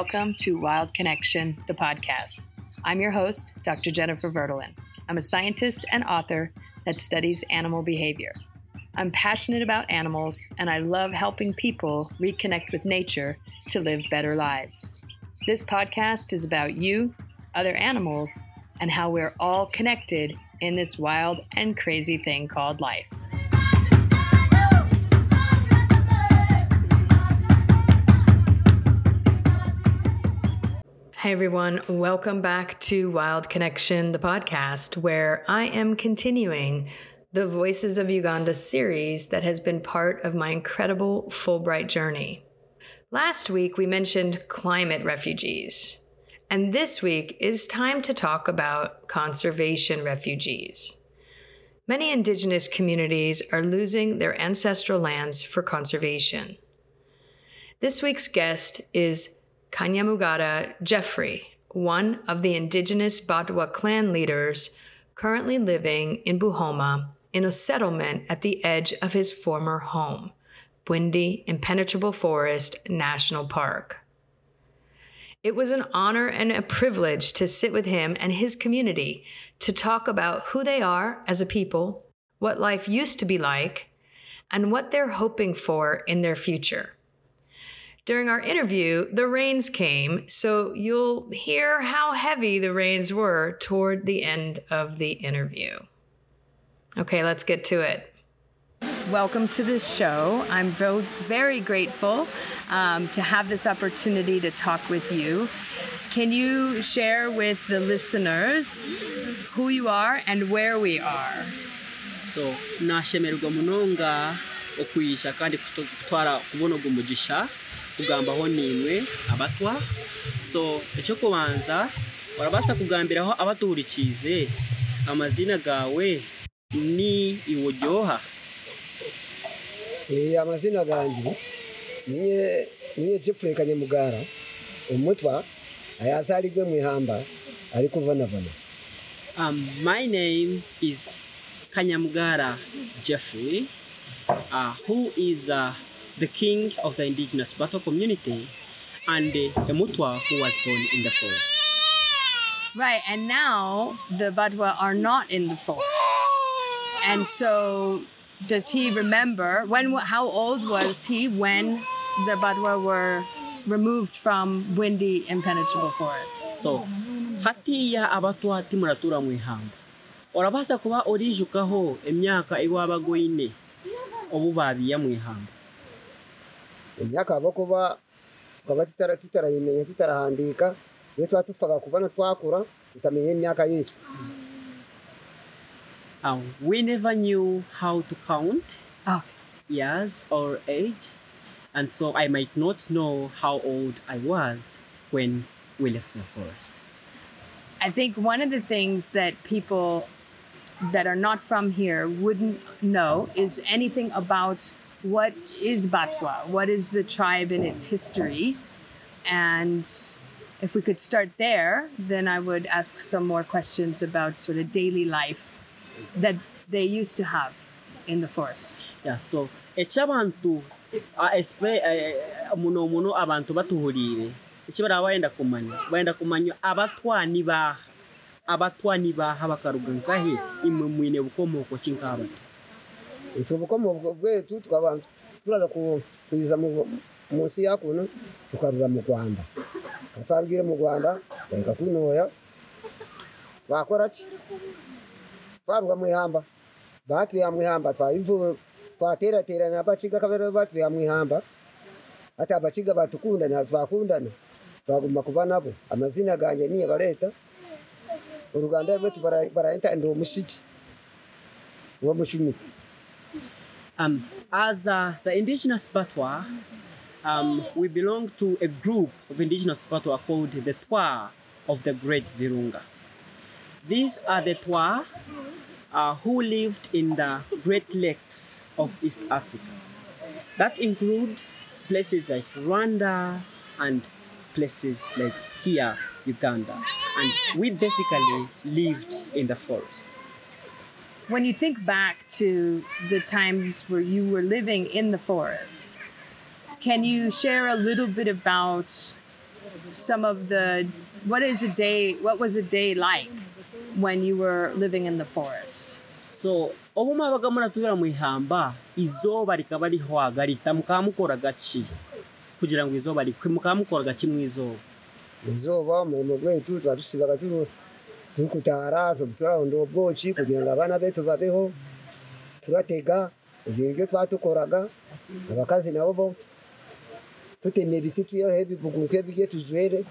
welcome to Wild Connection, the podcast. I'm your host, Dr. Jennifer Verdelin. I'm a scientist and author that studies animal behavior. I'm passionate about animals, and I love helping people reconnect with nature to live better lives. This podcast is about you, other animals, and how we're all connected in this wild and crazy thing called life. Hey everyone, welcome back to Wild Connection, the podcast, where I am continuing the Voices of Uganda series that has been part of my incredible Fulbright journey. Last week, we mentioned climate refugees, and this week is time to talk about conservation refugees. Many indigenous communities are losing their ancestral lands for conservation. This week's guest is Kanyamugara Jeffrey, one of the indigenous Batwa clan leaders currently living in Buhoma in a settlement at the edge of his former home, Bwindi Impenetrable Forest National Park. It was an honor and a privilege to sit with him and his community to talk about who they are as a people, what life used to be like, and what they're hoping for in their future. During our interview, the rains came, so you'll hear how heavy the rains were toward the end of the interview. Okay, let's get to it. Welcome to this show. I'm very grateful to have this opportunity to talk with you. Can you share with the listeners who you are and where we are? So, nashemerwa munonga okuyisha kandi kutwara kubono gumugisha kugambaho nimwe abatwa. So icyo kubanza warabasa kugambiraho abatuhurikize amazina gawe ni iwojyoha. Amazina ganjye niye Jeffrey Kanyamugara umutwa ayazaligwe mu ihamba ari kuvanavana. My name is Kanyamugara Jeffrey, who is the king of the indigenous Batwa community, and a Mutwa who was born in the forest. Right, and now the Batwa are not in the forest. And so does he remember, how old was he when the Batwa were removed from Bwindi Impenetrable Forest? So, hatiya abatwa timuratura mu ihamba. Orabasa kuba orijukaho emyaka iwabagoine obubabiya mu ihamba. Imyaka abakuba tukaba tutarayimenya tutarahandika iyo twatufaga kubana twakura tutamenye imyaka yetu. We never knew how to count years or age, and so I might not know how old I was when we left the forest. I think one of the things that people that are not from here wouldn't know is anything about what is Batwa, what is the tribe in its history. And if we could start there, then I would ask some more questions about sort of daily life that they used to have in the forest. Yeah, so echabantu muno abantu batuhurire ekibara bayenda kumanya abatwa ni baha bakarugankahe imwe mwine bukomoko kinkaba. Ubukomoko bwetu tukabantu turaza kuyiza munsi yakuno tukarura mu Rwanda. Twabwire mu Rwanda reka kunoya twakora ki twaruga mu ihamba batuye mu ihamba twayivuye twatera nabakiga kabere batuye mu ihamba ati abakiga batukundana twakundana twaguma kuba nabo amazina ganje niye bareta uruganda rwetu barayita ndo mushiki wo mushumiti. As the indigenous Batwa, we belong to a group of indigenous Batwa called the Twa of the Great Virunga. These are the Twa who lived in the Great Lakes of East Africa. That includes places like Rwanda and places like here, Uganda. And we basically lived in the forest. When you think back to the times where you were living in the forest, can you share a little bit about some of what was a day like when you were living in the forest? So obumwabaga muratubira mu ihamba izoba rikaba rihwagarita mukamukoraga ki kugira ngo izoba mukamukoraga ki mu izoba mu gwetu twadusibaga tukutara turaronda ubwoki kugira ngo abana betu babeho turatega ibyo twatukoraga abakazi nabo tuteme ibiti tuyahe bibuguke bige tuzwere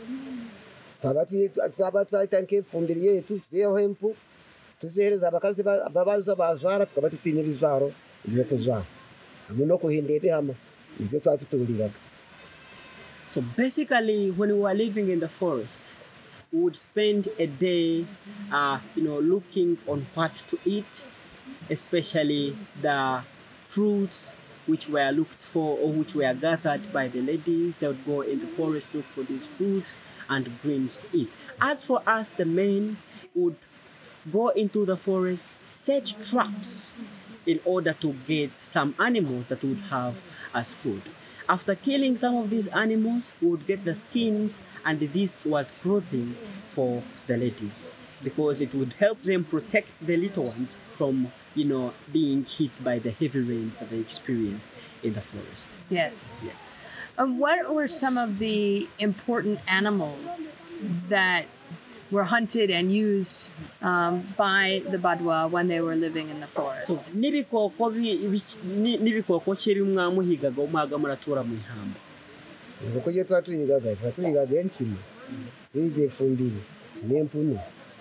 twabatanke fumbiriye yetu tuyeho empu tuzihereza abakazi babaza bazara tukaba tutinye bizaro ibyo kuzara no kuhindebe hama ibyo twatutuliraga. So basically, when we were living in the forest, we would spend a day, looking on what to eat, especially the fruits which were looked for or which were gathered by the ladies. They would go in the forest, look for these fruits and greens to eat. As for us, the men would go into the forest, set traps in order to get some animals that we would have as food. After killing some of these animals, we would get the skins, and this was clothing for the ladies because it would help them protect the little ones from, being hit by the heavy rains that they experienced in the forest. Yes. Yeah. What were some of the important animals that were hunted and used by the Badwa when they were living in the forest? So, nibikoko chiri mwamuhigaga umwaga muratura mu ihamba. Nuko je twatuyigaga enchima. Twige fumbiri, nempunu.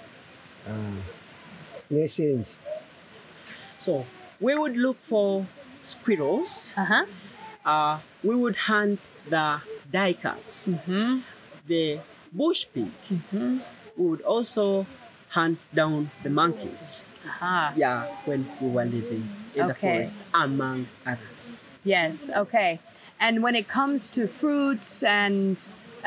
Nesenge. So, we would look for squirrels. We would hunt the duikers. The bush pig. We would also hunt down the monkeys. Yeah, when we were living in the forest, among others. Yes. Okay. And when it comes to fruits and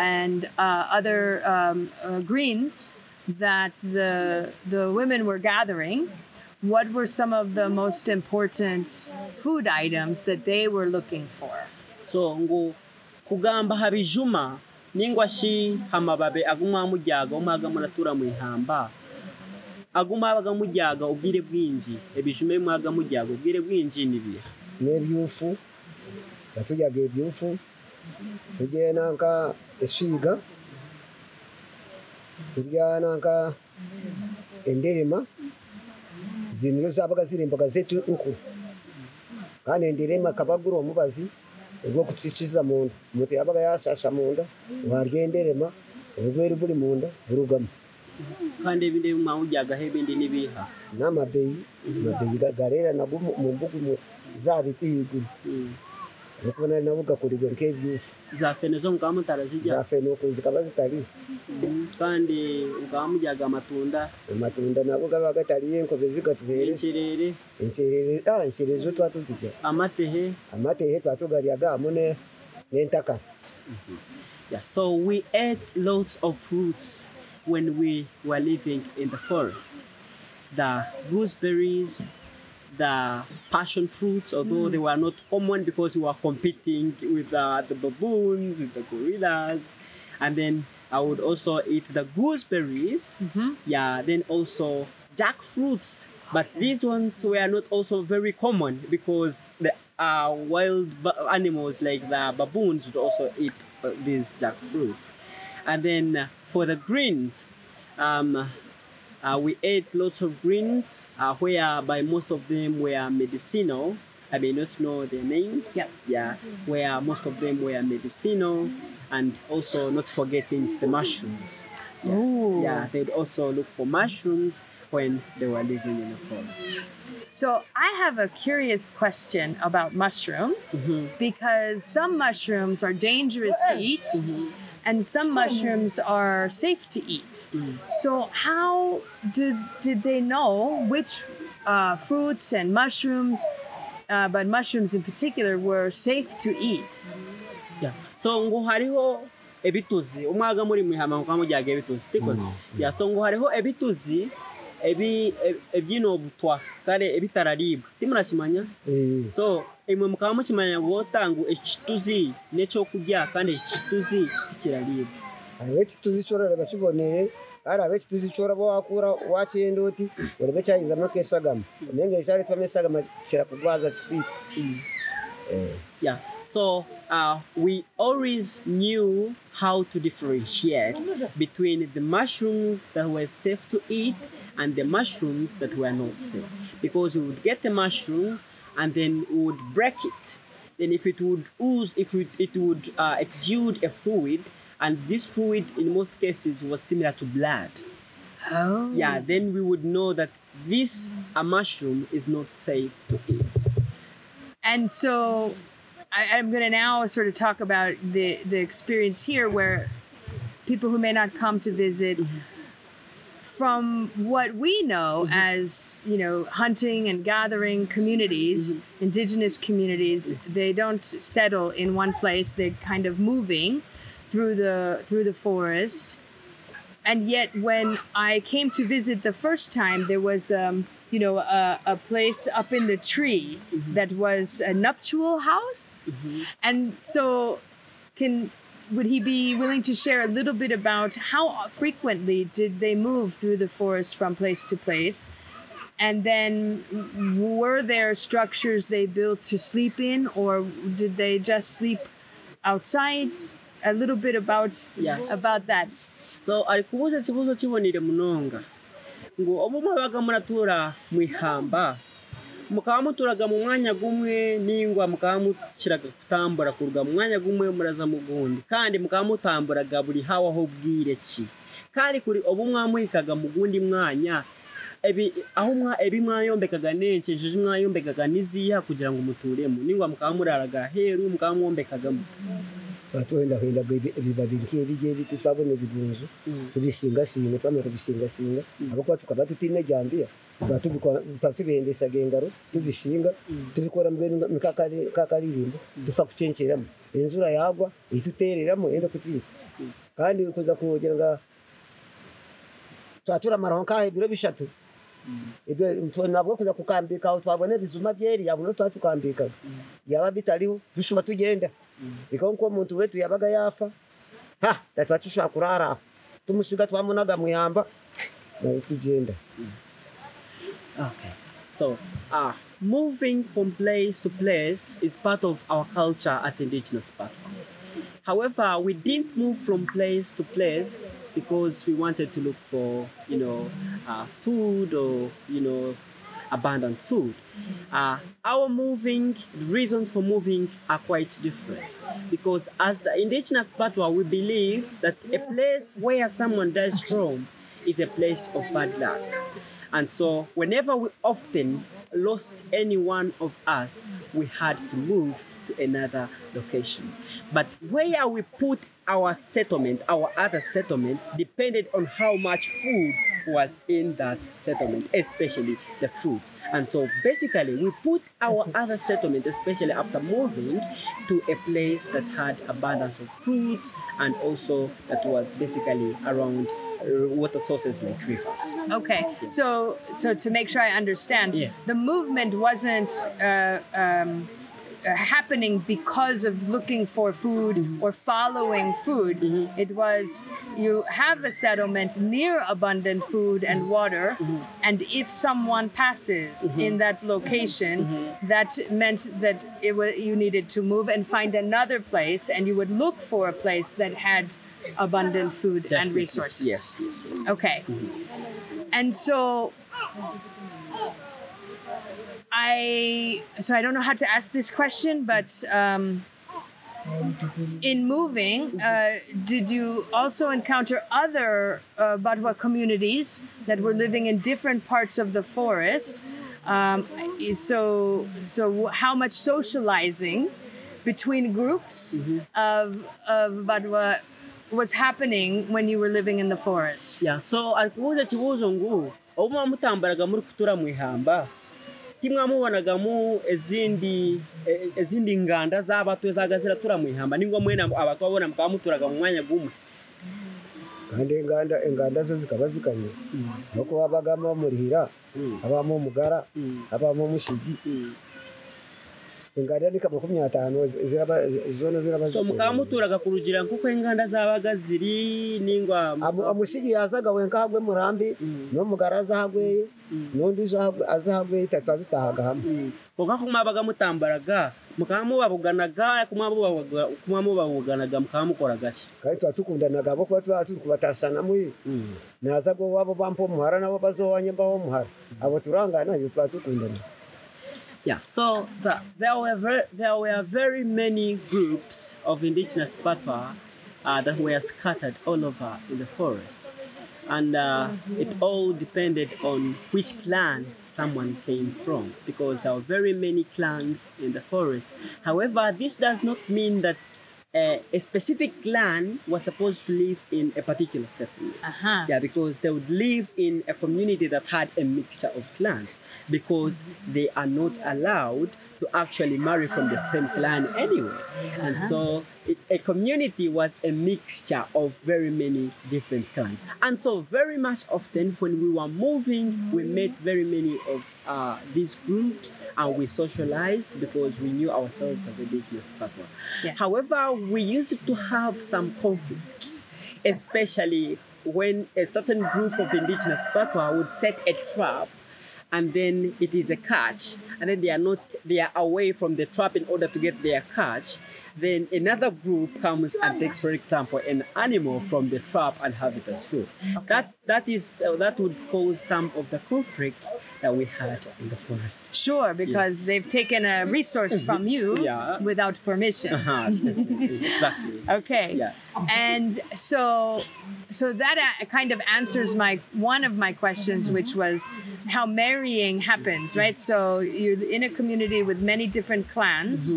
other greens that the women were gathering, what were some of the most important food items that they were looking for? So ngo kugamba habijuma ningwashi hamababe aguma mujyaga umaga muratura mu ihamba aguma baga mujyaga ubwire bwinji ebijume mwaga mujyaga ubwire bwinji nibiya nebyufu batujyaga ebyufu tujyena nka eshiga tujyana nka enderema zinyo zabaga zirimbaga zetu uko kandi enderema kabaguro mubazi ubwo kutsishiza munda muti yabaga yashasha munda waryenderema ubwo buri munda burugama kandi ibindi mwawujyaga hebindi nibiha n'amabeyi garera nabo mu mbugu zabitihiguru nuko nabuga kurigwe nkebyufu za fene zo ngamutara zijya za fene uko zikaba zitari kandi ugamujyaga amatunda nabo gabatariye nko bezigatuhere incherere zo twatuzijya amatehe twatugariyaga amune n'entaka. Yeah, so we ate lots of fruits when we were living in the forest. The gooseberries, the passion fruits, although they were not common because we were competing with the baboons, with the gorillas. And then I would also eat the gooseberries. Yeah, then also jackfruits. But these ones were not also very common because the wild animals like the baboons would also eat these jackfruits. And then for the greens, we ate lots of greens, whereby most of them were medicinal. I may not know their names. Yep. Yeah, where most of them were medicinal, and also not forgetting the mushrooms. Yeah, Ooh. yeah, they'd also look for mushrooms when they were living in the forest. So I have a curious question about mushrooms because some mushrooms are dangerous to eat. And some mushrooms are safe to eat. So how did they know which fruits and mushrooms, but mushrooms in particular, were safe to eat? Yeah. So ngo hariho ebituzi umwaga muri mwihama nkamujyaga ebituzi tiko. Yeah, so ngo hariho ebituzi ebyino obutwa kale ebitaralibwa timurachimanya so emwe mukaba mukimanya gotangu ekituzi n'ekyokurya kandi ekituzi kiralibwa ekituzi chorora bachiboneye ara abekituzi chora bwakura wachenda oti urebe chayiza makesagama nenge cyari twamesagama kira kugwaza kiti yeah. So we always knew how to differentiate between the mushrooms that were safe to eat and the mushrooms that were not safe. Because we would get the mushroom and then we would break it. Then if it would ooze, it would exude a fluid, and this fluid in most cases was similar to blood. Oh. Yeah, then we would know that this mushroom is not safe to eat. And so I'm going to now sort of talk about the experience here where people who may not come to visit, from what we know as, hunting and gathering communities, indigenous communities, they don't settle in one place. They're kind of moving through the forest. And yet when I came to visit the first time, there was a place up in the tree that was a nuptial house. And so would he be willing to share a little bit about how frequently did they move through the forest from place to place? And then were there structures they built to sleep in, or did they just sleep outside? A little bit about that. So alikubuza kibuzo kibonire munonga ngo obo mabaga muratura mwihamba mukaba muturaga mu mwanya gumwe ningwa mukaba mukiraga kutambura kuruga mu mwanya gumwe muraza mu gundi kandi mukaba mutamburaga buri hawa ho bwireki kandi kuri obo mwamuhikaga mu gundi mwanya ebi mwayombekaga nenceje mwayombekaga niziya kugira ngo muturemo ningwa mukaba muraraga heru mukaba mwombekaga twatwenda ebibabiri nk'ebije bitusabone bigunzu tubisinga twamara kubisinga abako tukaba tutine jambia twatubendesa gengaro tubisinga tubikora mbere kakaririmbo tufa kucenceramo enzura yagwa itutereramo enda kuti kandi kuza kugera nga twatura maronka ibiro bishatu ibyo nabwo kuza kukambika aho twabone bizuma byeri yabuno twatukambika yaba bitariho dushuba tugenda bikaba ko umuntu wetu yabaga yafa tatwacishwa kurara tumusiga twamunaga muyamba tugenda. Okay, so moving from place to place is part of our culture as indigenous Batwa. However, we didn't move from place to place because we wanted to look for food or abundant food. Our reasons for moving are quite different, because as indigenous Batwa, we believe that a place where someone dies from is a place of bad luck. And so whenever we often lost any one of us, we had to move to another location. But where we put our other settlement, depended on how much food was in that settlement, especially the fruits. And so basically we put our other settlement, especially after moving, to a place that had abundance of fruits and also that was basically around water sources like rivers. Okay, so to make sure I understand, the movement wasn't happening because of looking for food or following food. It was you have a settlement near abundant food and water, and if someone passes in that location, that meant that you needed to move and find another place, and you would look for a place that had abundant food and resources. Yes. Okay. And so I don't know how to ask this question, but in moving, did you also encounter other Batwa communities that were living in different parts of the forest? So how much socializing between groups of Batwa was happening when you were living in the forest? Yeah, so alikubuza kibuzo ngu obu mutambaraga muri kutura mwihamba timwamubonagamu ezindi nganda z'abatwe zagazira tura mwihamba ningwa mwena abatwabona mukaba muturaga mu mwanya gumwe kandi enganda zo zikaba zikanye nuko babagamo murihira abamo umugara abamo umushigi inganda ni 50 ziraba so mukamuturaga kurugira kuko inganda zabaga ziri ningwa amushigi yazaga wenkagwe murambi no mugara zahagweye nundi azahagweye tatazitahaga hamwe kuko kumabaga mutambaraga mukamubabuganaga kumamubabuganaga mukamukoraga kandi twatukundanaga bo kuba turi kubatashana muri nazago wabo bampo muhara nabo bazowanye mbaho muhara abo turangana yo twatukundana. Yeah, so there were very many groups of indigenous Patwa that were scattered all over in the forest. And it all depended on which clan someone came from, because there were very many clans in the forest. However, this does not mean that a specific clan was supposed to live in a particular settlement. Yeah, because they would live in a community that had a mixture of clans, because they are not allowed to actually marry from the same clan anyway. And so a community was a mixture of very many different clans. And so very much often when we were moving, we met very many of these groups and we socialized because we knew ourselves as indigenous Patwa. Yeah. However, we used to have some conflicts, especially when a certain group of indigenous Patwa would set a trap and then it is a catch, and then they are away from the trap in order to get their catch. Then another group comes and takes, for example, an animal from the trap and have it as food. Okay. That would cause some of the conflicts that we had in the forest. Sure, because they've taken a resource from you without permission. Exactly. Okay. Yeah. And so that kind of answers one of my questions, which was how marrying happens, right? So you're in a community with many different clans.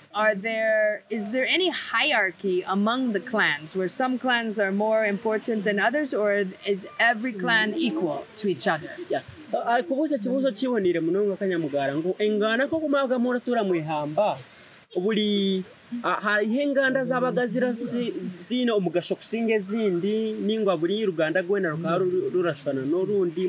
Is there any hierarchy among the clans where some clans are more important than others, or is every clan equal to each other? Yeah. Kubuza kibuzo kibonire munonga kanyamugara ngo engana ko kumaga muratura mwihamba ubuli hariho inganda zabaga zino umugasho kusinge zindi ningwa buri Ruganda gwena rurashana n'urundi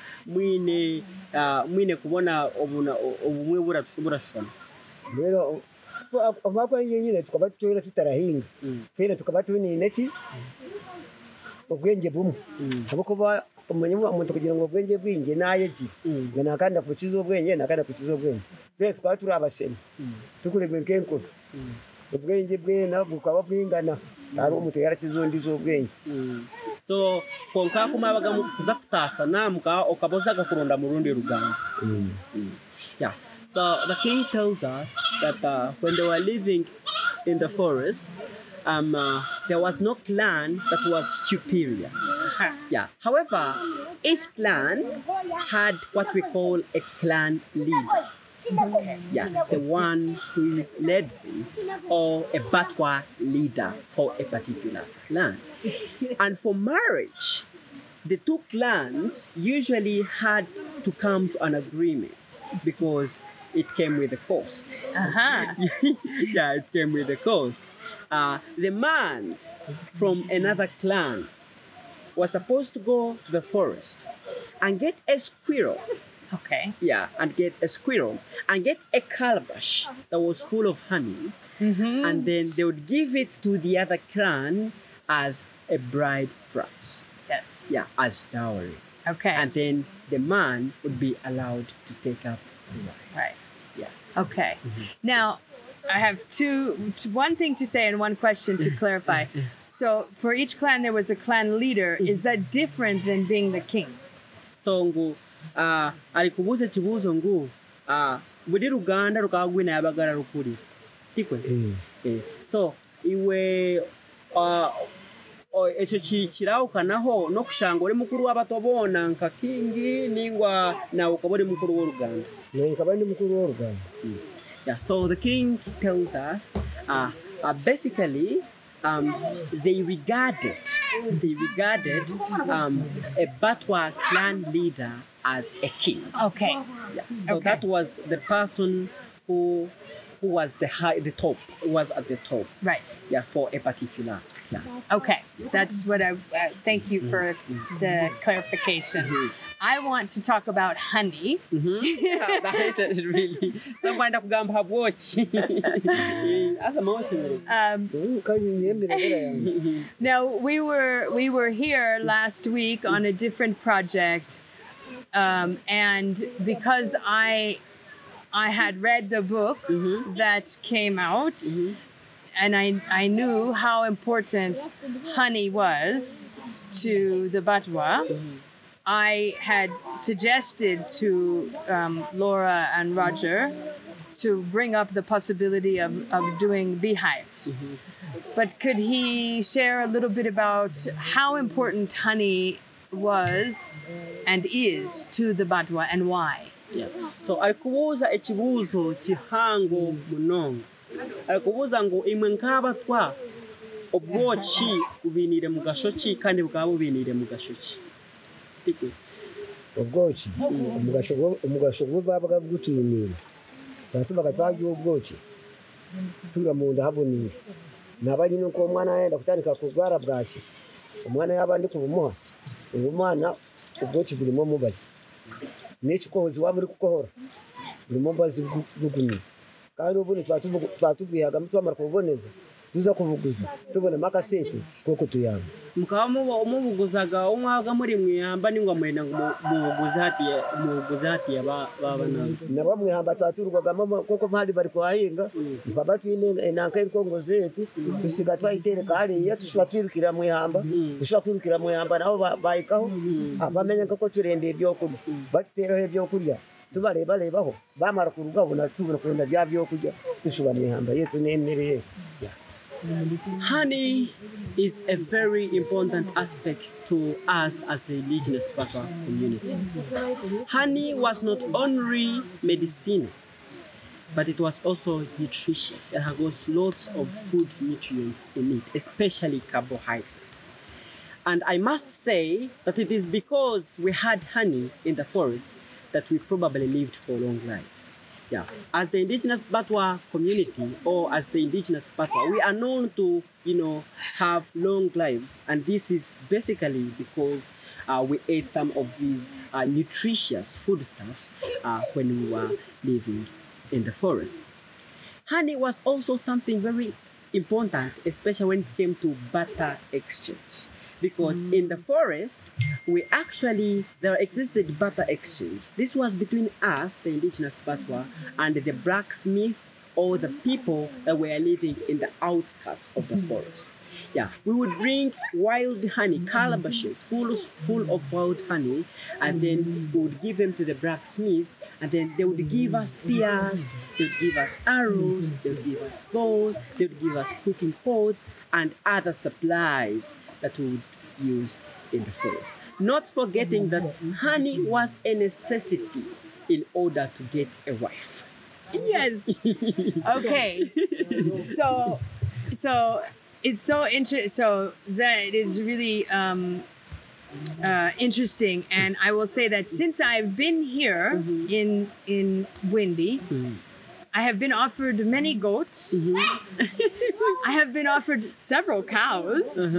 mwine kubona ubumwe burashana rero abakwa nyine tukaba twera tutarahinga fera tukaba tunine ki ubwenge bumwe abuko umuntu kugira ngo ubwenge bwinge nayeji ngana kandi kukizo ubwenge nakanda kukizo ubwenge twe tukaba turi abashemi tukurebe nkenko ubwenge bwe na bukaba bwingana ari umuntu yarakizondi zo ubwenge so konka kumabaga mukuza kutasa namuka okaboza gakurunda mu rundi Ruganda. Yeah. So the king tells us that when they were living in the forest, there was no clan that was superior. Yeah. However, each clan had what we call a clan leader. Yeah, the one who led them, or a Batwa leader for a particular clan. And for marriage, the two clans usually had to come to an agreement because it came with a cost. Yeah, it came with a cost. The man from another clan was supposed to go to the forest and get a squirrel. Okay. Yeah, and get a squirrel and get a calabash that was full of honey. And then they would give it to the other clan as a bride price. Yes. Yeah, as dowry. Okay. And then the man would be allowed to take up the wife. Right. Yeah. Okay. Now, I have one thing to say and one question to clarify. So, for each clan, there was a clan leader. Is that different than being the king? So, alikubuza kibuzo ngu budi Ruganda rukagwina yabagara rukuri tikwe so iwe echo kirawukanaho no kushanga uri mukuru w'abatobona nka kingi ningwa na ukabori mukuru w'Uruganda nkabandi mukuru w'Uruganda. Yeah, so the king tells us basically they regarded a Batwa clan leader as a king. Okay. Yeah. So that was the person who was the top, was at the top. Right. Yeah, for a particular Okay, that's what I thank you for the clarification. I want to talk about honey. That is it, really. Somebody of gamba watch. As a motion. Now we were here last week on a different project, and because I had read the book that came out, and I knew how important honey was to the Batwa. I had suggested to Laura and Roger to bring up the possibility of doing beehives. But could he share a little bit about how important honey was and is to the Batwa and why? So alikubuuza ekibuuzo kihango munonga. Alikubuuza ngu imwe nk'abatwa obwoki bubinire mu gasho ki kandi bukaba bubinire mu gasho ki? Ubwoki umugasho bwabaga bwutuyimira batubaga twagiye ubwoki tura mu nda habonire nabanye nuko umwana yenda kutandika kugwara bwaki umwana yabandi kubumuha umwana ubwoki burimo mubazi n'iki kohozi wa muri kukohora burimo bazi buguni kandi ubundi twatubwihaga mutwamara kuboneza tuza kubuguza tubone makasete koko tuyamba mukaba mubuguzaga umwaga muri mwihamba ningwa mwenda mubuguza hatiye babana na bamwe hamba twaturwaga mama koko mpali bari kwahinga babatu inanka inkongo zetu tusiga twayitereka hariya tushwatwirukira mwihamba tushwatwirukira mwihamba nabo bayikaho abamenye ko turende ibyo kurya batitera ibyo kurya tubarebaho bamara kurugabona tubona kwenda bya byo kurya tushubana mwihamba yetu nemereye. Honey is a very important aspect to us as the indigenous Batwa community. Honey was not only medicinal, but it was also nutritious. It has lots of food nutrients in it, especially carbohydrates. And I must say that it is because we had honey in the forest that we probably lived for long lives. Yeah, as the indigenous Batwa community or as the indigenous Batwa, we are known to, have long lives. And this is basically because we ate some of these nutritious foodstuffs when we were living in the forest. Honey was also something very important, especially when it came to barter exchange. Because in the forest, there existed barter exchange. This was between us, the indigenous Batwa, and the blacksmith or the people that were living in the outskirts of the forest. Yeah, we would bring wild honey, calabashes full of wild honey, and then we would give them to the blacksmith, and then they would give us spears, they would give us arrows, they would give us bows, they would give us cooking pots, and other supplies that we would use in the forest. Not forgetting that honey was a necessity in order to get a wife. Yes. Okay. So it's so interesting. So that is really interesting. And I will say that since I've been here in Windy, I have been offered many goats. I have been offered several cows.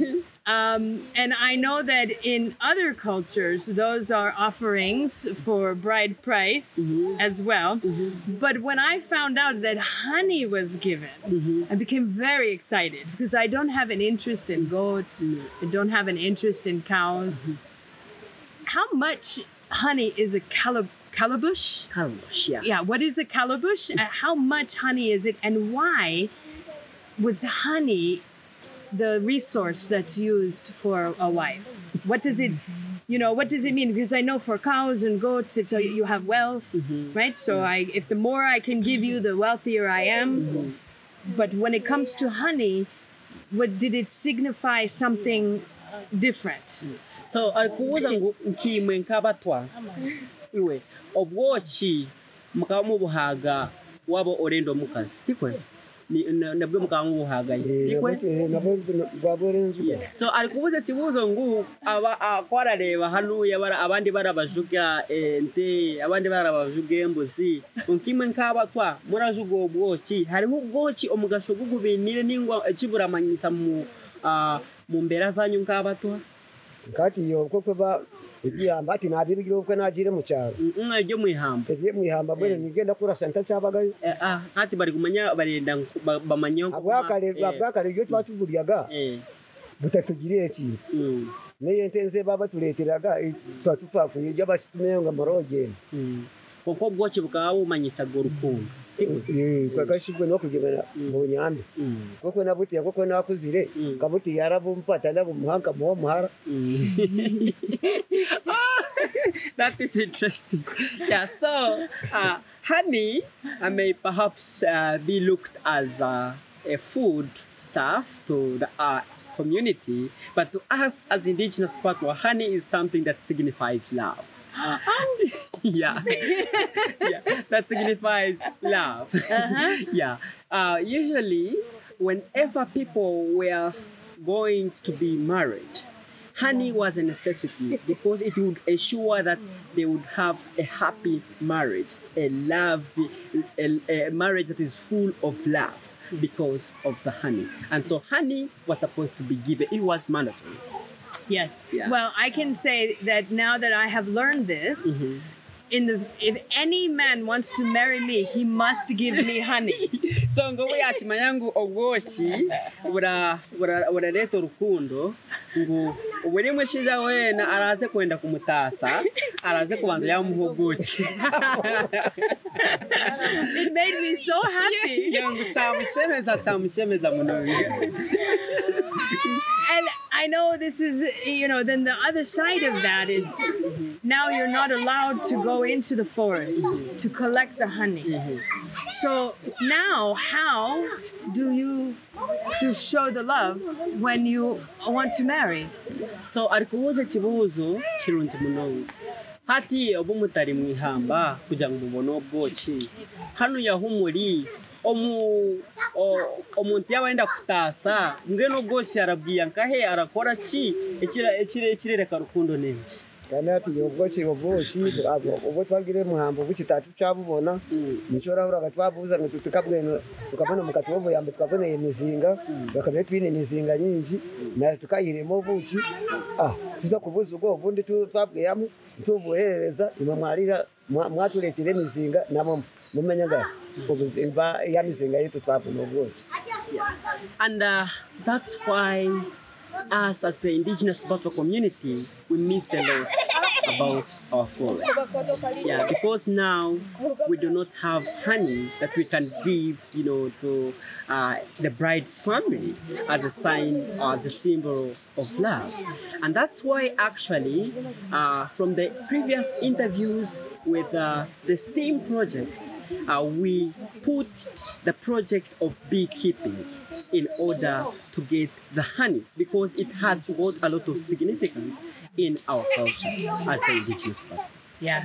And I know that in other cultures, those are offerings for bride price as well. But when I found out that honey was given, I became very excited because I don't have an interest in goats. I don't have an interest in cows. How much honey is a calabush? Calabush, yeah. Yeah, what is a calabush? How much honey is it? And why was honey the resource that's used for a wife? What does it, what does it mean? Because I know for cows and goats, it's so you have wealth, right? So if the more I can give you, the wealthier I am. But when it comes to honey, what did it signify something different? So alikuuza nkimwe nkabatwa iwe obwoki mukamu buhaga wabo orendo mukazi tikwe nabwo mukamu buhaga tikwe so alikuuza kibuzo ngu akwarareba hanu yabara abandi barabajuga ente abandi barabajuga embuzi nkimwe nkabatwa murajuga obwoki hariho ubwoki omugasho gugubinire ningwa ekiburamanyisa mu mu mbera zanyu nk'abatwa kati yo koko ba ibyamba ati nabirigiro kwe nagire mu cyaro ibyo mwihamba bwene nigenda kura senta cyabagayo hati bari kumanya barenda bamanyo abwakare iyo twatuburiyaga butatugiriye ikintu neye ntenze baba tuleteraga twatufa kuyijya bashitumenga maroge kuko bwoki bukaba bumanyisaga urukundo kwakashibwe no kugenda mu nyambi koko nabutiye koko nakuzire kabuti yaravumpata ndabumuhanga mu muhara. That is interesting. Yeah, so honey may perhaps be looked as a food stuff to the community, but to us as indigenous Patwa, honey is something that signifies love. Yeah, that signifies love. Yeah, usually whenever people were going to be married, honey was a necessity because it would ensure that they would have a happy marriage, a marriage that is full of love because of the honey. And so honey was supposed to be given. It was mandatory. Yes. Yeah. Well, I can say that now that I have learned this, if any man wants to marry me, he must give me honey. So ngo yachimanyangu obwoshi buraleto rukundo ngo uburi mushiza wena araze kwenda kumutasa araze kubanza yamuhogochi. It made me so happy. Yangu chamushemeza munoye. And I know this is, then the other side of that is now you're not allowed to go into the forest to collect the honey. So now how do you show the love when you want to marry? So arikubuza kibuzo kirungi munongo. Hati obumutari mwihamba kugira ngo mubone obwoki. Hano yahumuri omuntu yabaenda kutasa ngeno bwoki arabwiya nkahe arakora ki ekirereka rukundo nenki. Kana ati obwoki obwo twagire muhambo bukitatu cyabubona nicyo rahura gatwabuza ngo tukabona mukatobo yambe tukabona imizinga bakabye twine imizinga nyingi na tukayiremo buki tuza kubuza ubwo ubundi twabwiyamo tubuhereza imamwarira mwatuletire imizinga namo mumenyaga ubuzimba ya mizinga yetu twabona ubwoki. And that's why us as the indigenous Batwa community, we miss a lot about our forest. Yeah, because now we do not have honey that we can give, to the bride's family as a sign, as a symbol of love. And that's why actually, from the previous interviews with the STEAM projects, we put the project of beekeeping in order to get the honey because it has got a lot of significance in our culture as the indigenous people. Yeah.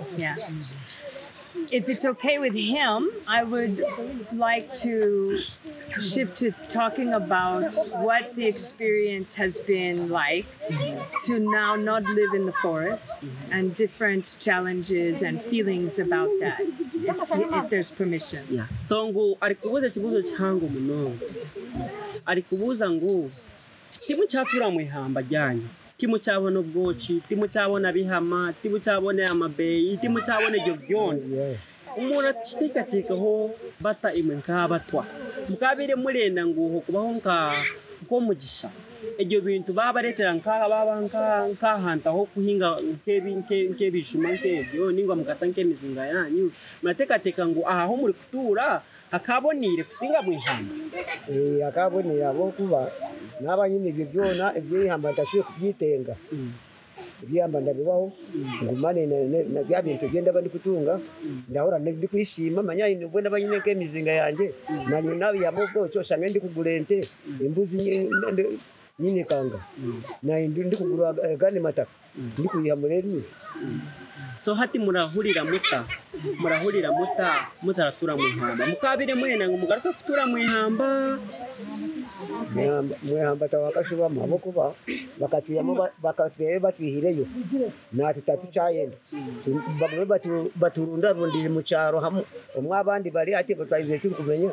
If it's okay with him, I would like to shift to talking about what the experience has been like to now not live in the forest and different challenges and feelings about that, if there's permission. Yeah. So ngo arikubuza kibuzo cyangu muno. Arikubuza ngo timu cyatura mu ihamba ryanyu. Timu cyabona ubwoki, timu cyabona bihama, timu cyabona amabeyi, timu cyabona ibyo byondo. Umuntu atitekaho bata imwe nk'abatwa. Mukabire murenda ngo kubaho nko mugisha. Ibyo bintu babaretera nk'ahanta ho kuhinga nk'ebijuma nk'ebyo ningwa mukata nk'emizinga yanyu. Muratekateka ngo aha ho muri kutura akabonire kusinga mu ihamba. Akabonire abo kuba n'abanyine ibyo byona ibyihamba tashiye kubyitenga. Ibyihamba ndabibaho ngumane na bya bintu byenda bandi kutunga ndahora ndi kwishima manyine ubwo n'abanyine nk'emizinga yanjye nanyu nabi yamubwo cyo shange ndi kugurente imbuzi nyine kanga na ndi kugura gani mataka ndi kuyihamureriza. So hati murahurira muta mutaratura mu ihamba mukabire mwena ngo mugaruka kutura mu ihamba mwihamba tawakashubamo abo kuba bakatuyamo bakatwe batwihireyo nati tatu cyayenda bamwe baturunda rundiri mu cyaro hamwe umwabandi bari ati batwayize turi kumenya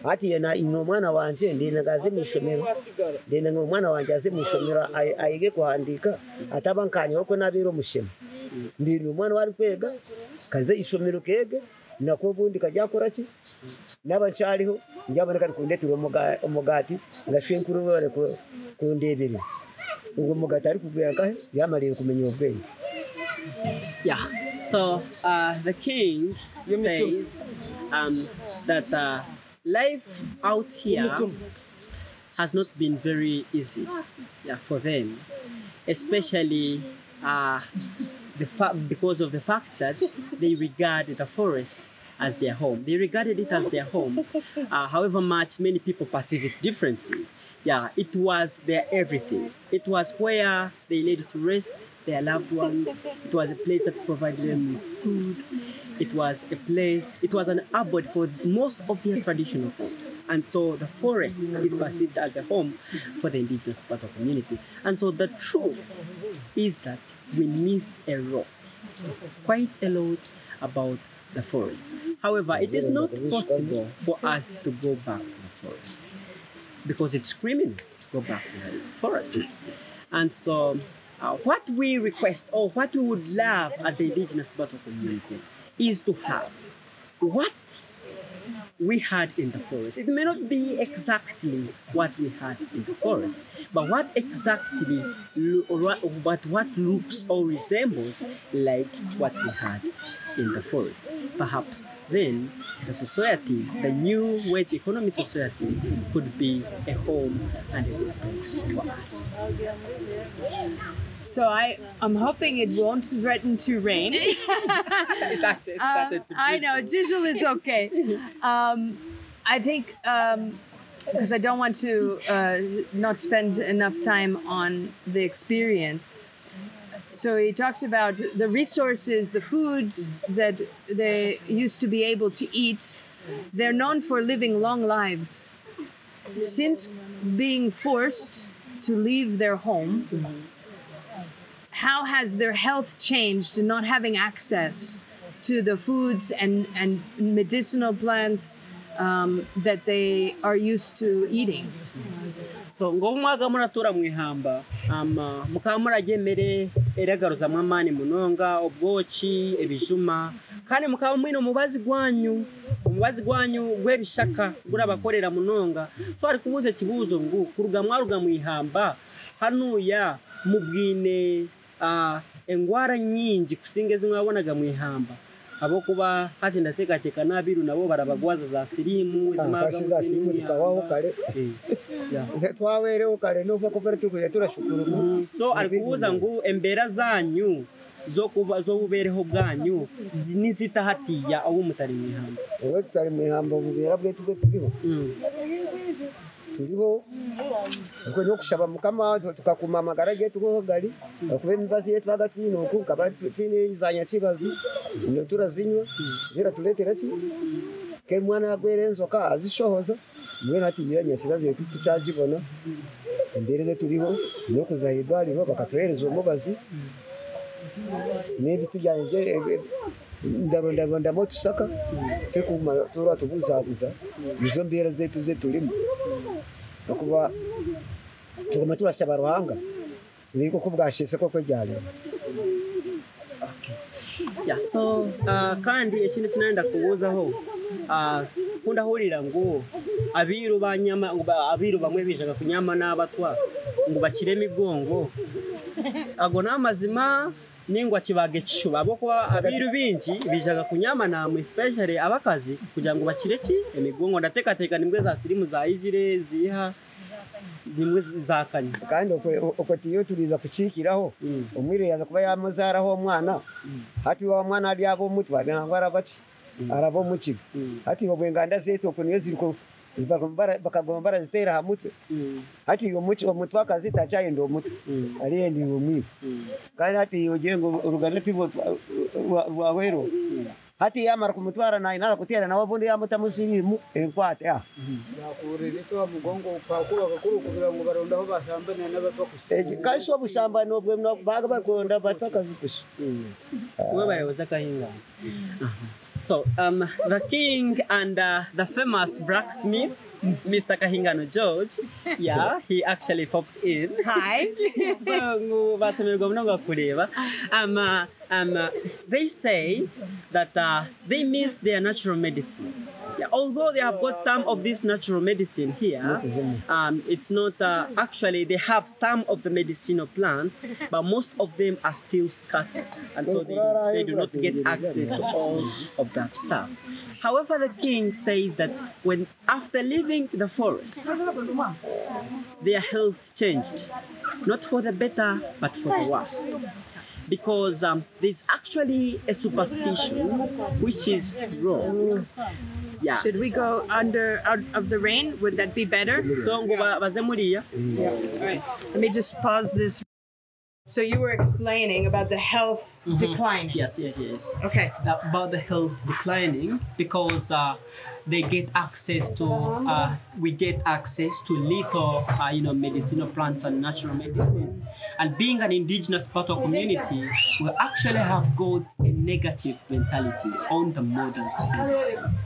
ati yena ino mwana wanje ndina gaze mwishomero ndina no mwana wanje aze mwishomero ayige kuhandika atabankanye uko nabiro mushema ndino mwana wari kwega kaze ishomero kege nako bundi kajya ki n'abancyariho njyaboneka kundetira umugati ngashwenkuru bare kundebere ubwo mugati ari kugweka yamariye kumenya ubwenge. Yeah, so the king says that life out here has not been very easy, for them, especially because of the fact that they regard the forest as their home. They regarded it as their home. However much many people perceive it differently. Yeah, it was their everything. It was where they needed to rest their loved ones. It was a place that provided them with food. It was an abode for most of their traditional homes. And so the forest is perceived as a home for the indigenous Batwa community. And so the truth is that we miss a lot, quite a lot about the forest. However, it is not possible for us to go back to the forest because it's criminal to go back to the forest. And so what we request or what we would love as the indigenous Batwa community is to have what we had in the forest. It may not be exactly what we had in the forest, but what looks or resembles like what we had in the forest. Perhaps then the society, the new wage economy society, could be a home and a good place for us. So I'm hoping it won't threaten to rain. It actually started to I know, Jijul is okay. I think, because I don't want to not spend enough time on the experience. So he talked about the resources, the foods that they used to be able to eat. They're known for living long lives. Since being forced to leave their home, how has their health changed in not having access to the foods and medicinal plants that they are used to eating? So ngomwaga muratura mwihamba mukamura gemere eragaruza mwamani munonga obwochi ebijuma kandi mukaba mwino mubazi gwanyu gwebishaka gura bakorera munonga so ari kubuze kibuzo ngo kuruga mwaruga mwihamba hanuya mubwine engwara nyingi kusingeze mwabonaga mwihamba abo kuba hati ndatekateka nabiru nabo barabagwaza za sirimu za sirimu tukawaho kare twawereho kare no vakopera tukuya turashukuru so arikubuza ngo embera zanyu zo bubereho bwanyu nizitahatiya abo mutari mwihamba wowe tutari mwihamba bubera bwe turiho uko no kushaba mukama tukakumamagara ge tuko gari akuve mibazi yetu hagati n'uko kabati tini zanya kibazi no turazinywa zira tuletera ki ke mwana agwerenzo ka azishohoza mwena ati yanya kibazi yetu tucajibona imbere ze turiho no kuzahidwa riho bakatwereza umubazi nebi tujyanje ndabonda tusaka fe kuma tura tubuzabuza izo mbere zetu turimo akuba tugoma turasaba ruhanga niko kubwashise koko ryale. Yeah, so kandi ekintu kinanda kubuzaho kunda horira ngo abiru bamwe bijaga kunyama n'abatwa ngo bakire migongo ago namazima ningwa kibage kishuba abo kuba abiru bingi bijaga kunyama namwe especially abakazi kugira ngo bakire ki emigongo ndatekateka nimwe za sirimu za ijire ziha nimwe zakanye kandi uko tiyo turiza kucikiraho umwire yaza kuba yamuzaraho umwana hati wa mwana ari abo mutwa ngara baci arabo mukiga hati ngo bwenganda zeto ko niyo ziriko bakagomba zitera hamutwe hati iyo mutwa kazi tachaye ndo mutwe ari ndi umwibe kandi hati yogengo uruganda tivo wawero hati yamara kumutwara na inara kutera na wabundi yamutamusirimu enkwate nakurire to mugongo upakuba bakuru kugira ngo baronda aho bashambane n'abatwa kushye kaisho bushambane obwe baga bakonda batwa kazikushi we bayoza kahinga. So, the king and the famous blacksmith, Mr. Kahingano George, yeah, he actually popped in. Hi. So, they say that they miss their natural medicine. Yeah, although they have got some of this natural medicine here, it's not actually, they have some of the medicinal plants, but most of them are still scattered, and so they do not get access to all of that stuff. However, the king says that when after leaving the forest, their health changed, not for the better, but for the worse. Because there's actually a superstition which is wrong. Yeah. Should we go out of the rain? Would that be better? So, Alright. Let me just pause this. So you were explaining about the health declining. Yes. Okay. About the health declining because they get access to, we get access to little, medicinal plants and natural medicine. And being an indigenous Patwa community, we actually have got a negative mentality on the modern medicine.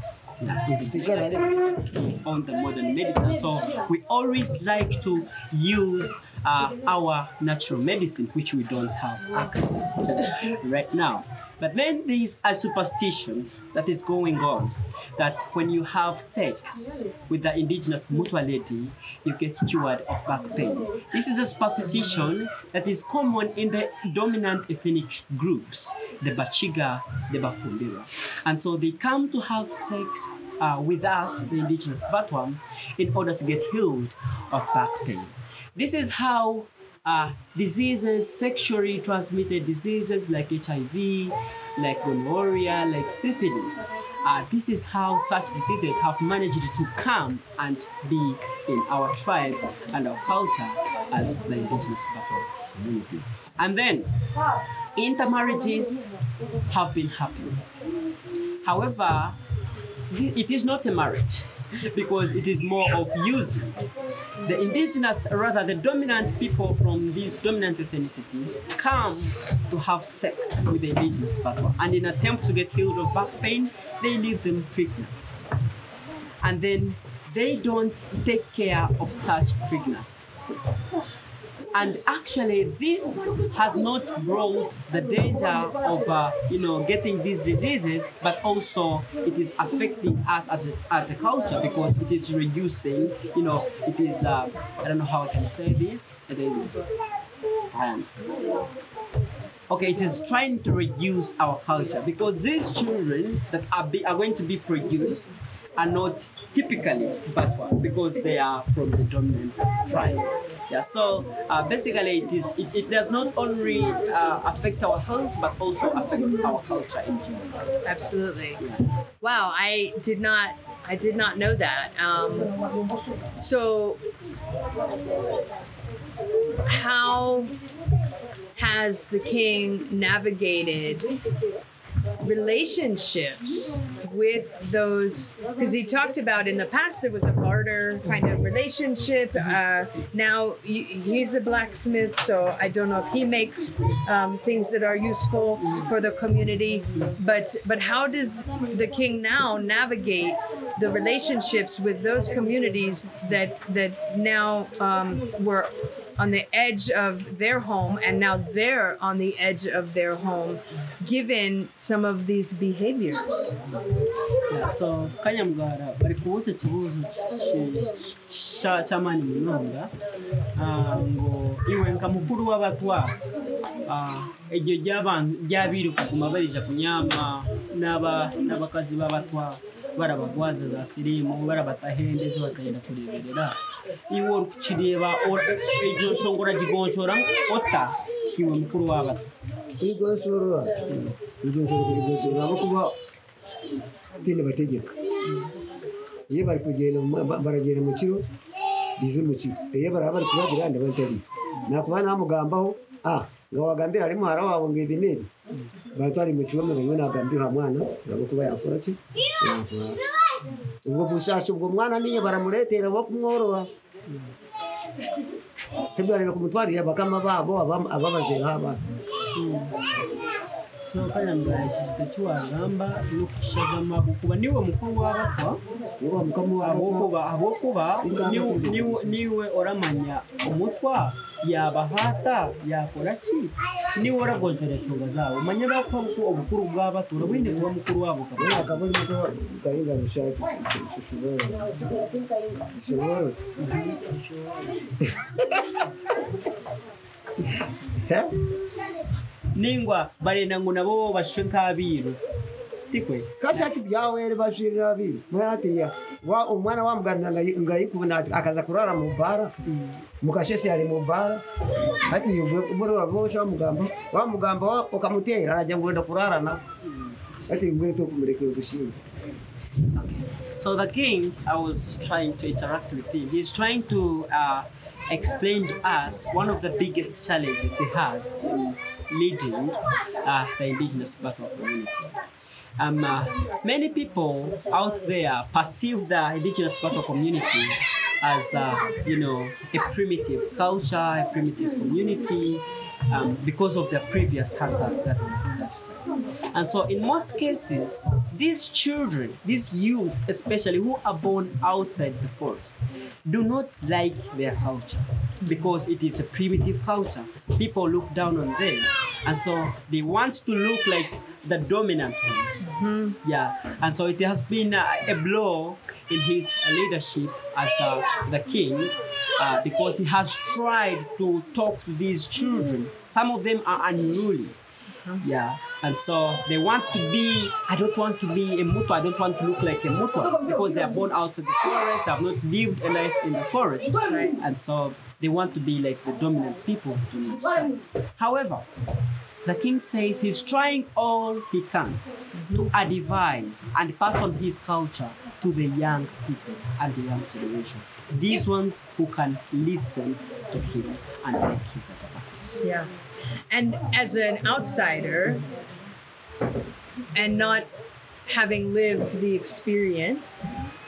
On the modern medicine. So we always like to use our natural medicine, which we don't have access to right now. But then there is a superstition that is going on that when you have sex with the indigenous Mutwa lady, you get cured of back pain. This is a superstition that is common in the dominant ethnic groups, the Bachiga, the Bafumbira. And so they come to have sex with us, the indigenous Batwa, in order to get healed of back pain. This is how diseases, sexually transmitted diseases like HIV, like gonorrhea, like syphilis, this is how such diseases have managed to come and be in our tribe and our culture as the indigenous Batwa community. And then intermarriages have been happening. However, it is not a marriage because it is more of using. The indigenous, rather the dominant people from these dominant ethnicities come to have sex with the indigenous Batwa, and in an attempt to get healed of back pain, they leave them pregnant. And then they don't take care of such pregnancies. And actually, this has not brought the danger of getting these diseases, but also it is affecting us as a culture because it is reducing. It is I don't know how I can say this. It is it is trying to reduce our culture because these children that are going to be produced are not typically Batwa because they are from the dominant tribes. Yeah, so basically it does not only affect our health but also affects our culture in general. Absolutely. Yeah. Wow, I did not know that. So how has the king navigated relationships with those, because he talked about in the past there was a barter kind of relationship. Now he's a blacksmith, so I don't know if he makes things that are useful for the community, but how does the king now navigate the relationships with those communities that now were on the edge of their home, and now they're on the edge of their home, given some of these behaviors? Yeah, so Kanyamgara bari kubuza kibuzo cy'amani munonga ngo iwe nka mukuru w'abatwa ejyo ry'abiru kuguma barija kunyama n'abakazi b'abatwa barabagwaza za sirimu barabatahendeze batagenda kureberera iwo kireba ejyo shongora gigonchora ota kiwe mukuru w'abatwa igosora abo kuba kene bategeka iyo bari kugenda baragenda mu kiro bize mu kiro iyo bari kubagira ndabantari nakuba namugambaho ngo wagambira harimo harawaho ngo ibinini batwari mu kiro ngo nagambira mwana nabo kuba yakora ki ubwo bushashe ubwo mwana niyo baramuretera bo kumworora tebare ko mutwari bakama babo ababaze haba. So kaya mbere kiwagamba n'okukishaza mabu kuba niwe mukuru w'abatwa abokuba niwe oramanya omutwa yabahata yakora ki niwe oragonjera ensonga zaabo omanye bakwa obukuru bw'abatwa orabwine kuba mukuru wabo ningwa barenda ngo nabo bashe nk'abiru tikwe kasi ati byawere bashirira abiru mwatiya wa umwana wamuganda ngayikubona akaza kurara mu bara mukashese yari mu bara ati yubwe umuri wabosha wamugamba ukamutera arajya ngo enda kurarana ati yubwe to kumurekera gushinga. So the king, I was trying to interact with him. He's trying to explain to us one of the biggest challenges he has in leading the indigenous Batwa community. Many people out there perceive the indigenous Batwa community as, a primitive culture, a primitive community, because of their previous hunter-gatherer lifestyle. And so in most cases, these children, these youth especially, who are born outside the forest, do not like their culture because it is a primitive culture. People look down on them. And so they want to look like the dominant ones. Mm-hmm. Yeah. And so it has been a blow in his leadership as the king because he has tried to talk to these children. Some of them are unruly. Yeah, and so they want to be, I don't want to be a Mutwa, I don't want to look like a Mutwa because they are born outside the forest, they have not lived a life in the forest, right? And so they want to be like the dominant people. However, the king says he's trying all he can to advise and pass on his culture to the young people and the young generation. These ones who can listen to him and take his advice. Yeah. And as an outsider and not having lived the experience,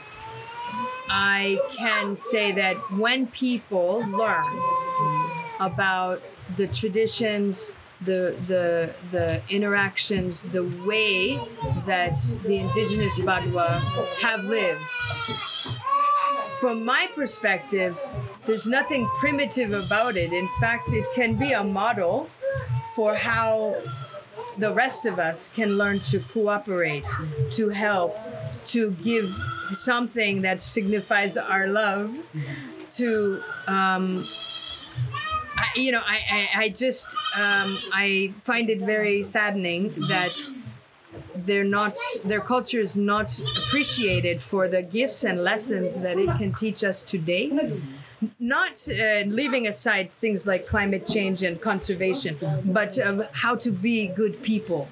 I can say that when people learn about the traditions, the interactions, the way that the indigenous Batwa have lived, from my perspective, there's nothing primitive about it. In fact, it can be a model for how the rest of us can learn to cooperate, to help, to give something that signifies our love, to, I find it very saddening that their culture is not appreciated for the gifts and lessons that it can teach us today. Not leaving aside things like climate change and conservation, but of how to be good people.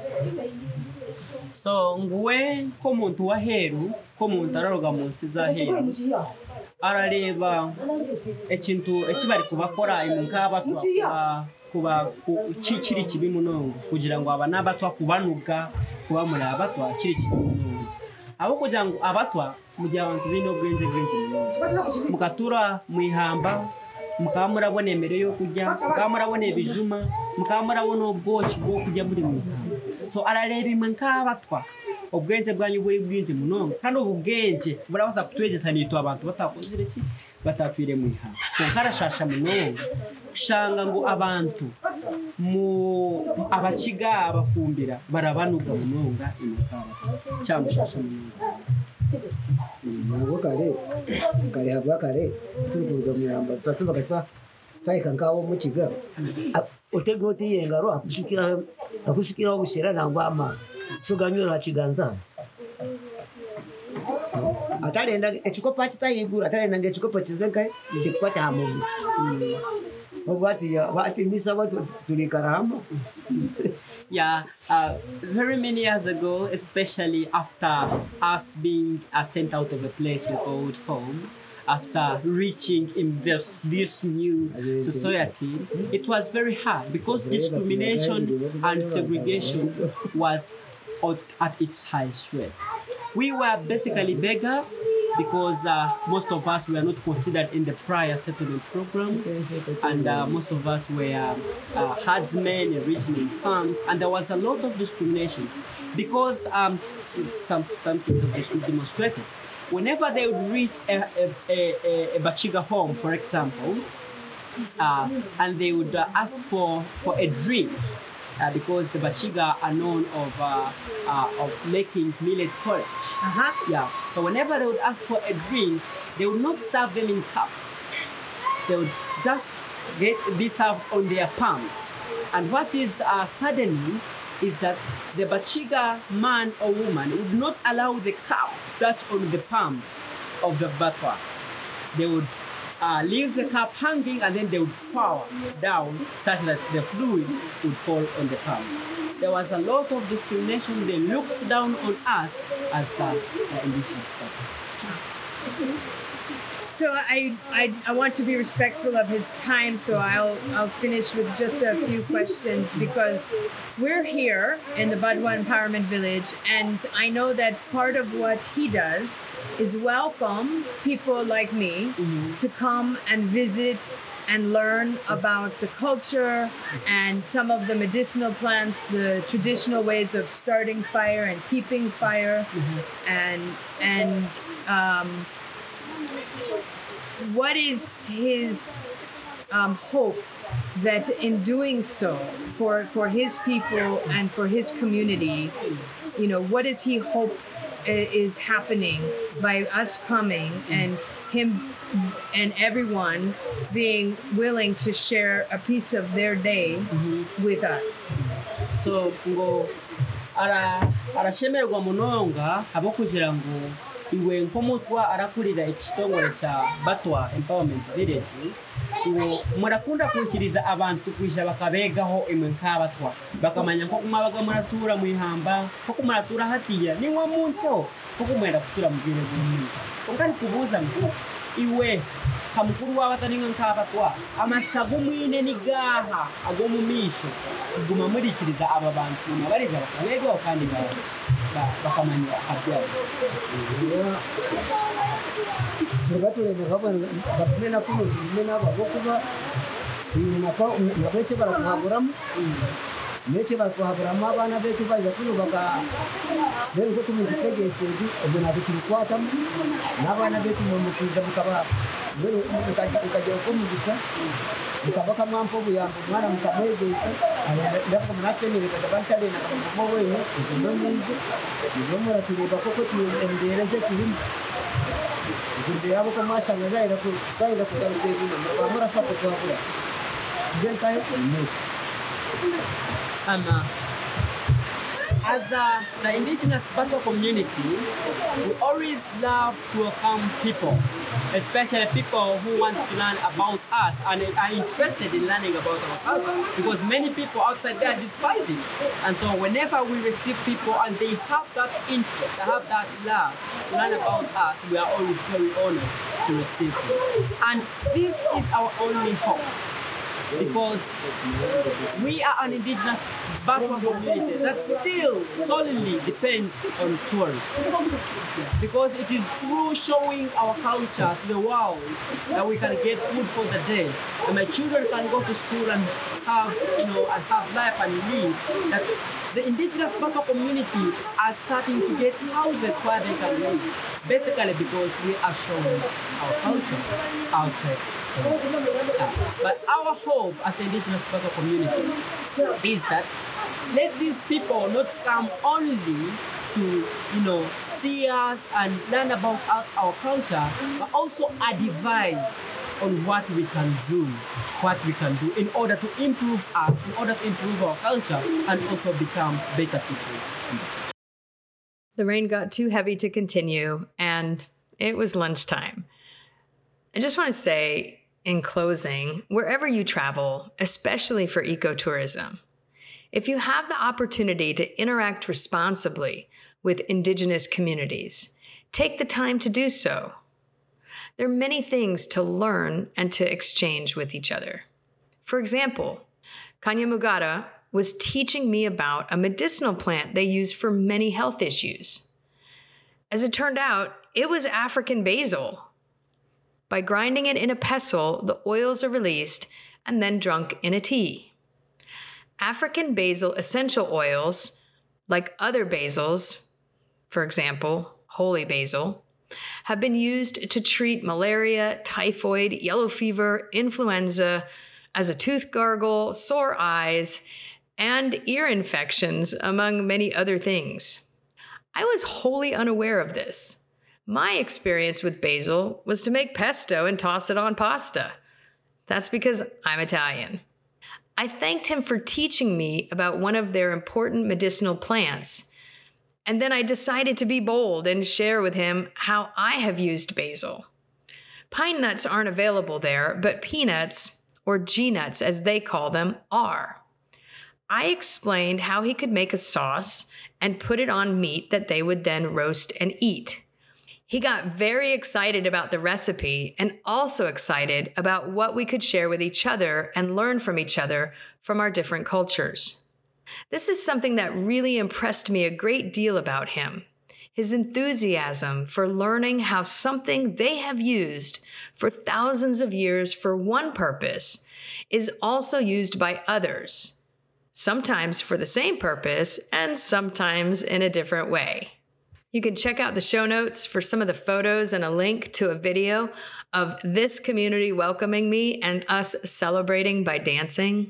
So ngwe komuntu waheru komuntu araroga munsi zaheru arareba ekintu ekibari kubakora imunk'abatwa kuba kiri kibi munongo kugira ngo aba n'abatwa kubanuga kuba muri abatwa kiri kibi munongo abo kugira ngo abatwa mu gihe abantu bino bwenge munongo mukatura mwihamba mukaba murabona emere yo kujya mukaba murabona ebijuma mukaba murabona ubwoki bwo kujya muri mwihamba. So arareba imwe nk'abatwa ubwenge bwanyu buri bwinji munongo kandi ubwenge burabaza kutwegeza nito abantu batakozire ki batatwire mwihamba ko karashasha munongo kushanga ngo abantu mu abakiga abafumbira barabanuga munonga imikara cyangwa shasha munongo nabo kare habwa kare turuga mwihamba twatuba gatwa faika ngawo mu kiga otego tiyengaro akushikira gushira nangwa ama tuganyura kiganza atalenda ekikopa kitayigura atalenda ngekikopa kizenkai kikwata hamu obati misa watu tulikaramba. Yeah, very many years ago, especially after us being sent out of a place we called home, after reaching in this new society, it was very hard because discrimination and segregation was at its highest rate. We were basically beggars because most of us were not considered in the prior settlement program, and most of us were herdsmen, enrichment farms, and there was a lot of discrimination because sometimes it was demonstrated. Whenever they would reach a Bachiga home, for example, and they would ask for a drink, because the Bachiga are known of making millet porridge. Yeah. So whenever they would ask for a drink, they would not serve them in cups. They would just be served on their palms. And what is suddenly is that the Bachiga man or woman would not allow the cup touch on the palms of the Batwa. They would leave the cup hanging, and then they would pour down such that the fluid would fall on the palms. There was a lot of discrimination. They looked down on us as indigenous people. So I want to be respectful of his time, so I'll finish with just a few questions, because we're here in the Badwa Empowerment Village, and I know that part of what he does is welcome people like me to come and visit and learn about the culture and some of the medicinal plants, the traditional ways of starting fire and keeping fire, and what is his hope that in doing so for his people and for his community, what does he hope is happening by us coming and him and everyone being willing to share a piece of their day with us? So ngo arashemerwa munonga abokugira ngo iwe nkomutwa arakurira ekitongole kya Batwa Empowerment Village ngo murakunda kwikiriza abantu kwija bakabegaho imwe nk'abatwa bakamanya nko kumabaga muratura mu ihamba nko kumuratura hatiya niwe muncho nko kumwenda kutura mu bire bw'umuntu ongari kubuza ngo iwe kamukuru w'abataninga nk'abatwa amasika gumwine nigaha agomu misho guma murikiriza aba bantu nabarija bakabegaho kandi bakamanya abyabo tugatulebe kabona bakumena kuno mena babokuba nabete barakuhaburamu neke barakuhaburamu abana betu baje kuno baka rero ko tumutegese ibyo nabikirikwatamu n'abana betu mu mukiza bukaba rero ukajya ko mugisa ukabaka mwampo buyambo mwana mukamwegesa ndako mnasemere kadabantale na kamo wewe ndio mwizi ndio mara tuliba koko tuendeleze kilimo ndio yabo kama shanga zaida kukaida kutarudina mara sapo kwa kula zentayo ni as the indigenous Batwa community, we always love to welcome people, especially people who want to learn about us and are interested in learning about our culture, because many people outside there despise it. And so whenever we receive people and they have that interest, they have that love to learn about us, we are always very honored to receive them. And this is our only hope, because we are an indigenous Batwa community that still solely depends on tourism. Because it is through showing our culture to the world that we can get food for the day, and my children can go to school and have life and live. That the indigenous Batwa community are starting to get houses where they can live, basically because we are showing our culture outside. But our hope as the indigenous Batwa community is that let these people not come only to see us and learn about our culture, but also advise on what we can do in order to improve us, in order to improve our culture, and also become better people. The rain got too heavy to continue, and it was lunchtime. I just want to say, in closing, wherever you travel, especially for ecotourism, if you have the opportunity to interact responsibly with indigenous communities, take the time to do so. There are many things to learn and to exchange with each other. For example, Kanyamugara was teaching me about a medicinal plant they use for many health issues. As it turned out, it was African basil. By grinding it in a pestle, the oils are released and then drunk in a tea. African basil essential oils, like other basils, for example, holy basil, have been used to treat malaria, typhoid, yellow fever, influenza, as a tooth gargle, sore eyes, and ear infections, among many other things. I was wholly unaware of this. My experience with basil was to make pesto and toss it on pasta. That's because I'm Italian. I thanked him for teaching me about one of their important medicinal plants, and then I decided to be bold and share with him how I have used basil. Pine nuts aren't available there, but peanuts, or G-nuts as they call them, are. I explained how he could make a sauce and put it on meat that they would then roast and eat. He got very excited about the recipe and also excited about what we could share with each other and learn from each other from our different cultures. This is something that really impressed me a great deal about him. His enthusiasm for learning how something they have used for thousands of years for one purpose is also used by others, sometimes for the same purpose and sometimes in a different way. You can check out the show notes for some of the photos and a link to a video of this community welcoming me and us celebrating by dancing.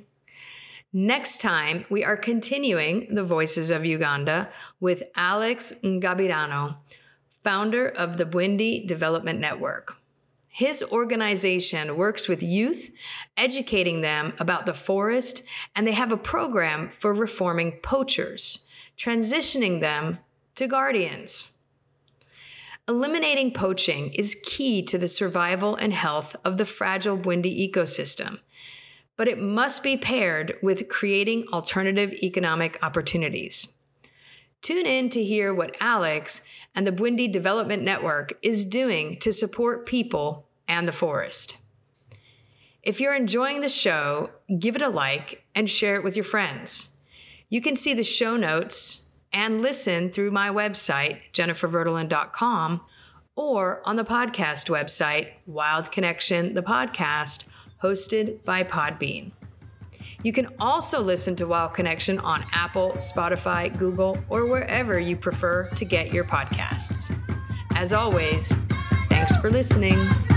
Next time, we are continuing the Voices of Uganda with Alex Ngabirano, founder of the Bwindi Development Network. His organization works with youth, educating them about the forest, and they have a program for reforming poachers, transitioning them to guardians. Eliminating poaching is key to the survival and health of the fragile Bwindi ecosystem, but it must be paired with creating alternative economic opportunities. Tune in to hear what Alex and the Bwindi Development Network is doing to support people and the forest. If you're enjoying the show, give it a like and share it with your friends. You can see the show notes and listen through my website, jenniferverdelin.com, or on the podcast website, Wild Connection, the podcast, hosted by Podbean. You can also listen to Wild Connection on Apple, Spotify, Google, or wherever you prefer to get your podcasts. As always, thanks for listening.